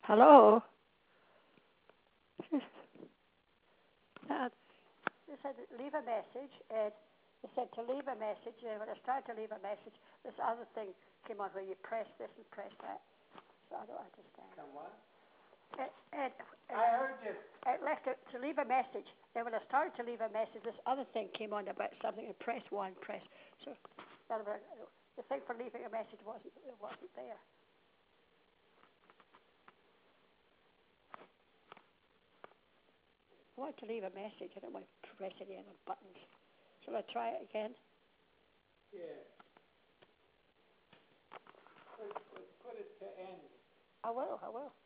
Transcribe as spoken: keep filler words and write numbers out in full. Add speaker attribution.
Speaker 1: Hello? uh, they said leave a message, and they said to leave a message, and when I started to leave a message, this other thing came on where you press this and press that. So I don't understand.
Speaker 2: Come on.
Speaker 1: It, it, it,
Speaker 2: I heard you.
Speaker 1: it left it to leave a message. Then when I started to leave a message, this other thing came on about something, and press one, press. So the thing for leaving a message wasn't it wasn't there. I want to leave a message. I don't want to press any other buttons. Shall I try it again?
Speaker 2: Yeah. Put, put, put it to end.
Speaker 1: I will, I will.